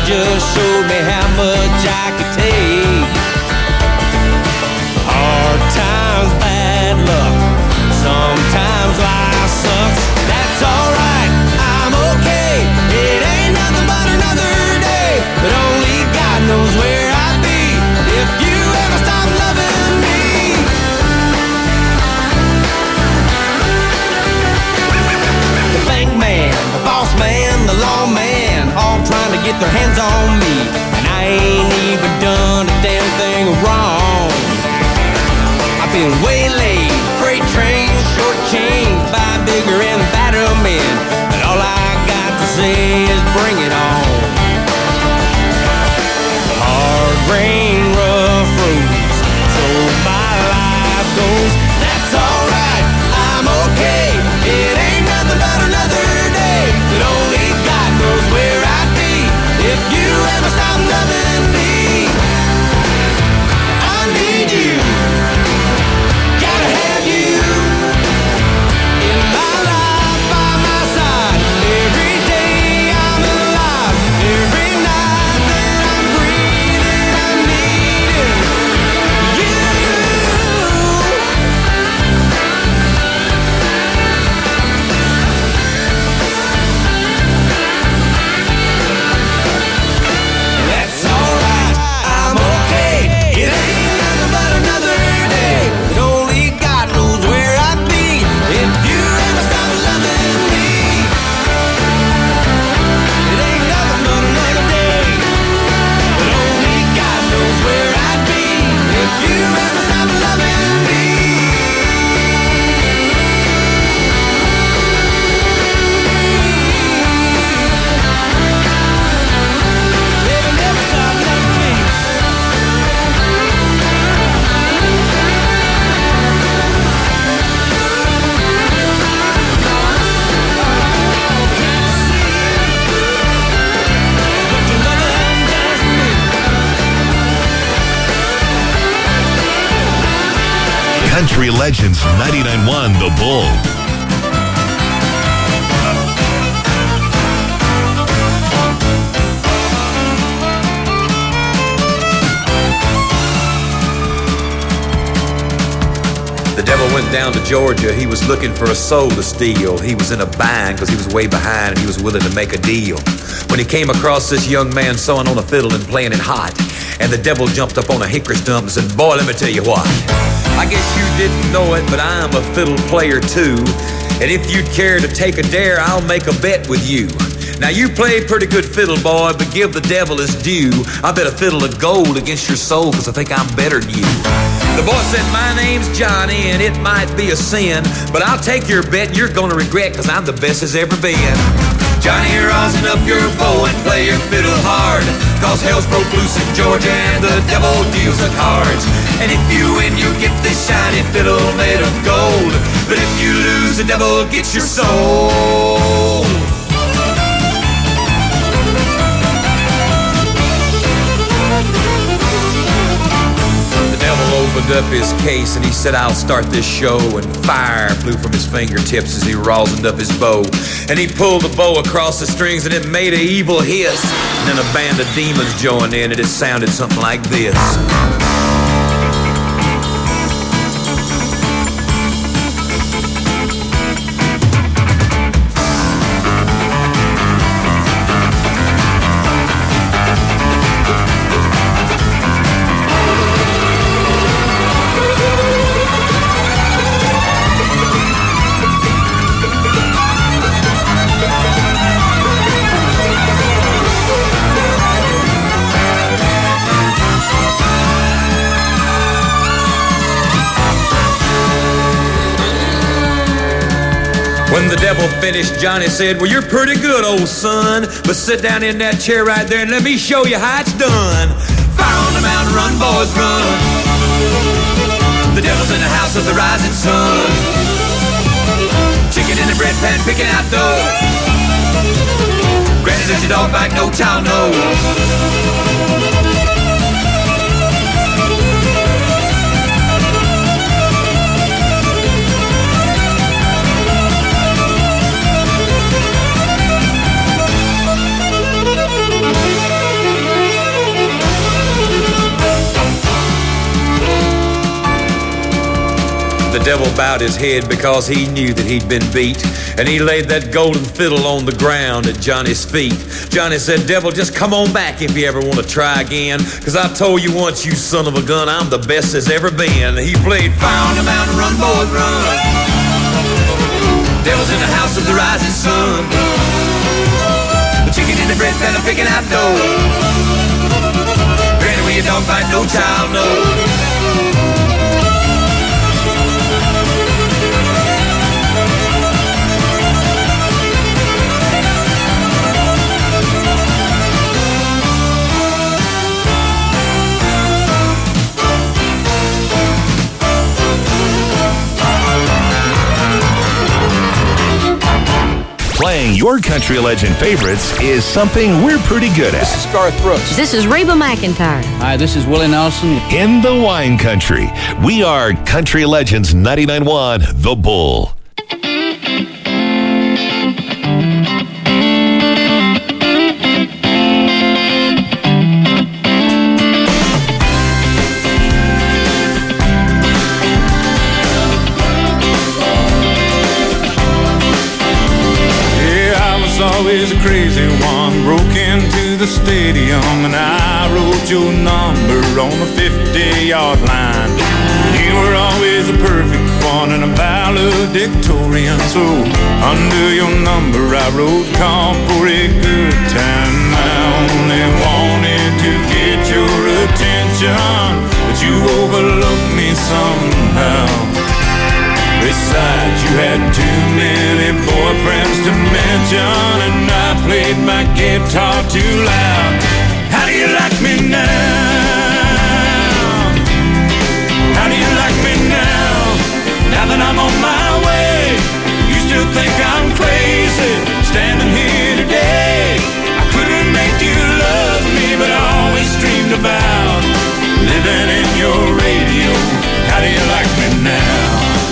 just showed me how much I could take. Hard times, bad luck, sometimes life sucks. That's alright, I'm okay. It ain't nothing but another day, but only God knows where I'd be if you ever stop loving me. The bank man, the boss man, the lawman, all trying to get their hands on me, and I ain't even done a damn thing wrong. I've been waylaid, freight train, short chain, by bigger and badder men, but all I got to say is bring it on. Hard rain, rough roads, so my life goes. That's alright, I'm okay. It ain't nothing but another day, but only God knows where I'd be if you ever stop loving me. I need you, gotta have you in my life, by my side. Every day I'm alive, every night that I'm breathing, I'm needing you. That's alright, I'm okay. It ain't nothing but another day, but only God knows where I'd be if you ever stop loving me. It ain't nothing but another day, but only God knows where I'd be if you ever stop loving me. Baby, never stop loving me. Country Legends 99.1 The Bull. The devil went down to Georgia. He was looking for a soul to steal. He was in a bind because he was way behind and he was willing to make a deal. When he came across this young man sewing on a fiddle and playing it hot, and the devil jumped up on a hickory stump and said, "Boy, let me tell you what. I guess you didn't know it, but I'm a fiddle player too. And if you'd care to take a dare, I'll make a bet with you. Now you play pretty good fiddle, boy, but give the devil his due. I bet a fiddle of gold against your soul, cause I think I'm better than you." The boy said, "My name's Johnny, and it might be a sin, but I'll take your bet you're gonna regret, cause I'm the best as ever been. Johnny, rosin up your bow and play your fiddle hard, cause hell's broke loose in Georgia and the devil deals the cards. And if you win, you get this shiny fiddle made of gold, but if you lose, the devil gets your soul." The devil opened up his case and he said, "I'll start this show," and fire flew from his fingertips as he rosined up his bow. And he pulled the bow across the strings and it made an evil hiss. And then a band of demons joined in and it sounded something like this. When the devil finished, Johnny said, "Well, you're pretty good, old son, but sit down in that chair right there and let me show you how it's done. Fire on the mountain, run, boys, run. The devil's in the house of the rising sun. Chicken in the bread pan, picking out dough. Granny, does your dog bite? No, child, no." The devil bowed his head because he knew that he'd been beat, and he laid that golden fiddle on the ground at Johnny's feet. Johnny said, "Devil, just come on back if you ever want to try again, 'cause I told you once, you son of a gun, I'm the best there's ever been." He played Fire on the Mountain, Run Boys Run. Devil's in the house of the rising sun. The chicken in the bread pan are picking out dough. Granny, when you don't fight, no child knows. Playing your country legend favorites is something we're pretty good at. This is Garth Brooks. This is Reba McEntire. Hi, this is Willie Nelson. In the wine country, we are Country Legends 99.1 The Bull. Always a crazy one, broke into the stadium and I wrote your number on the 50-yard line. You were always a perfect one and a valedictorian, so under your number I wrote, "Call for a good time." I only wanted to get your attention, but you overlooked me somehow. Besides, you had too many boyfriends to mention, and I played my guitar too loud. How do you like me now? How do you like me now? Now that I'm on my way, you still think I'm crazy, standing here today. I couldn't make you love me, but I always dreamed about living in your radio. How do you like me now?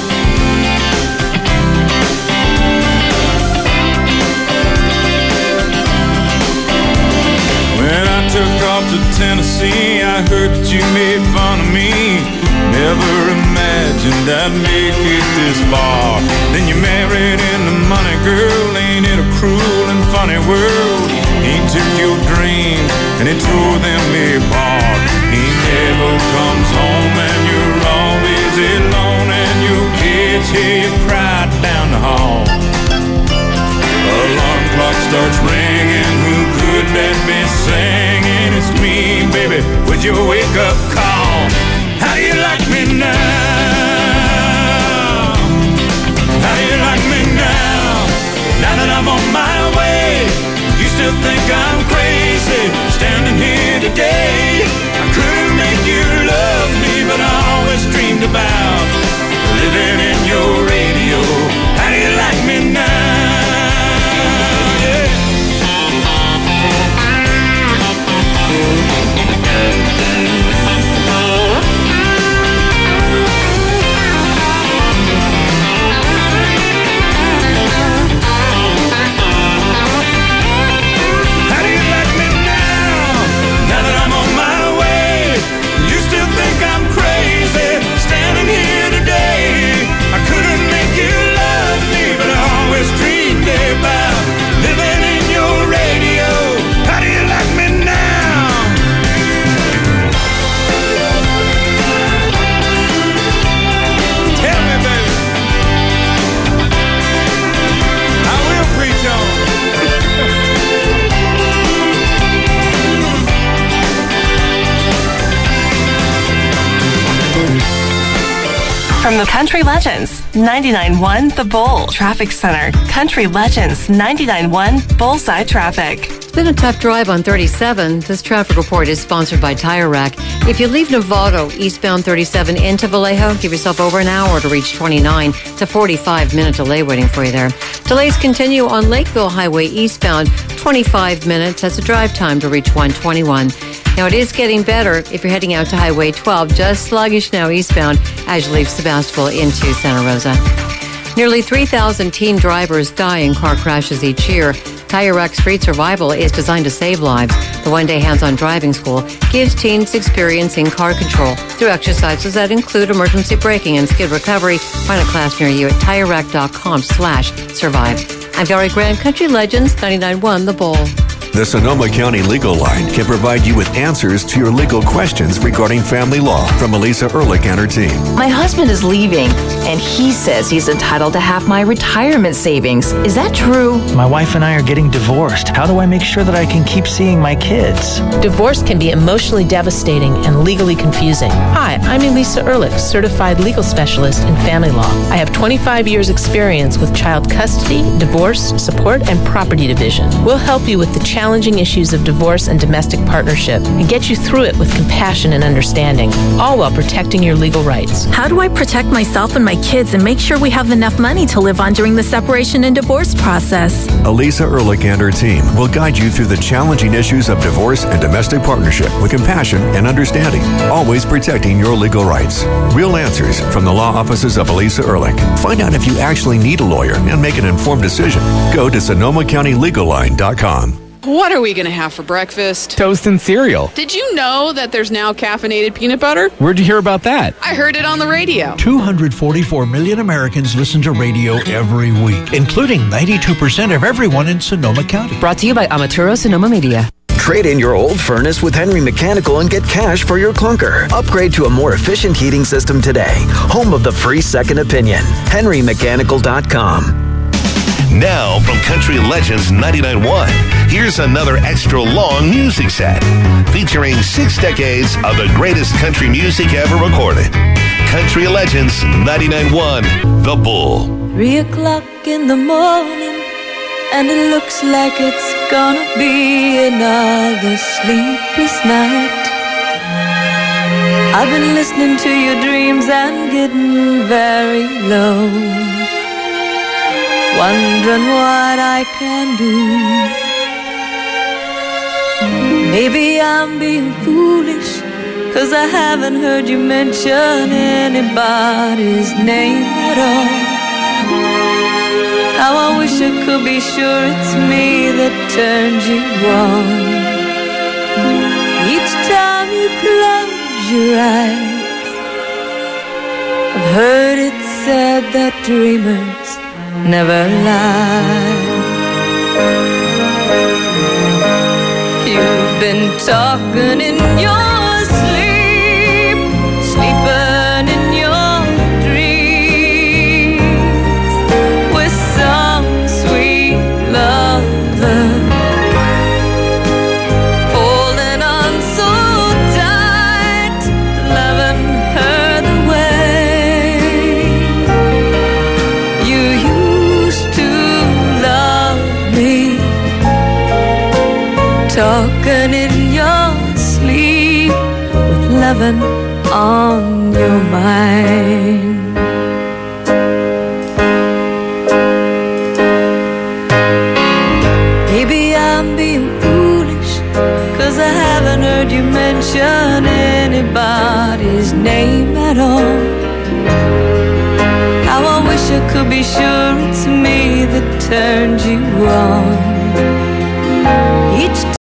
When I took off to Tennessee, I heard that you made fun of me. Never imagined I'd make it this far. Then you married into money, girl. Ain't it a cruel and funny world? He took your dreams and he tore them apart. He never comes home and you're always alone, and your kids hear you cry down the hall. Alarm clock starts ringing, who could that be singing? It's me, baby, with your wake-up call. How do you like me now? How do you like me now? Now that I'm on my way, you still think I'm crazy, standing here today. I couldn't make you love me, but I always dreamed about living in your radio. How do you like me now? From the Country Legends 99.1 The Bull Traffic Center. Country Legends 99.1 Bullseye Traffic. It's been a tough drive on 37. This traffic report is sponsored by Tire Rack. If you leave Novato eastbound 37 into Vallejo, give yourself over an hour to reach 29. It's a 45-minute delay waiting for you there. Delays continue on Lakeville Highway eastbound, 25 minutes. That's a drive time to reach 121. Now, it is getting better if you're heading out to Highway 12. Just sluggish now eastbound as you leave Sebastopol into Santa Rosa. Nearly 3,000 teen drivers die in car crashes each year. Tire Rack Street Survival is designed to save lives. The one-day hands-on driving school gives teens experience in car control through exercises that include emergency braking and skid recovery. Find a class near you at TireRack.com/survive. I'm Gary Grant, Country Legends 99.1 The Bull. The Sonoma County Legal Line can provide you with answers to your legal questions regarding family law from Elisa Ehrlich and her team. My husband is leaving, and he says he's entitled to half my retirement savings. Is that true? My wife and I are getting divorced. How do I make sure that I can keep seeing my kids? Divorce can be emotionally devastating and legally confusing. Hi, I'm Elisa Ehrlich, certified legal specialist in family law. I have 25 years experience with child custody, divorce, support, and property division. We'll help you with the challenging issues of divorce and domestic partnership and get you through it with compassion and understanding, all while protecting your legal rights. How do I protect myself and my kids and make sure we have enough money to live on during the separation and divorce process? Elisa Ehrlich and her team will guide you through the challenging issues of divorce and domestic partnership with compassion and understanding, always protecting your legal rights. Real answers from the law offices of Elisa Ehrlich. Find out if you actually need a lawyer and make an informed decision. Go to SonomaCountyLegalLine.com. What are we going to have for breakfast? Toast and cereal. Did you know that there's now caffeinated peanut butter? Where'd you hear about that? I heard it on the radio. 244 million Americans listen to radio every week, including 92% of everyone in Sonoma County. Brought to you by Amaturo Sonoma Media. Trade in your old furnace with Henry Mechanical and get cash for your clunker. Upgrade to a more efficient heating system today. Home of the free second opinion. HenryMechanical.com. Now from Country Legends 99.1, here's another extra long music set featuring 6 decades of the greatest country music ever recorded. Country Legends 99.1 The Bull. 3 o'clock in the morning, and it looks like it's gonna be another sleepless night. I've been listening to your dreams and getting very low, wondering what I can do. Maybe I'm being foolish, 'cause I haven't heard you mention anybody's name at all. How I wish I could be sure it's me that turned you on. Each time you close your eyes, I've heard it said that dreamers never lie. You've been talking in your sleep, sleeping in your dreams with some sweet lover, holding on so tight, loving her the way you used to love me. Talking in your sleep with loving on your mind. Maybe I'm being foolish, 'cause I haven't heard you mention anybody's name at all. How I wish I could be sure it's me that turned you on. Each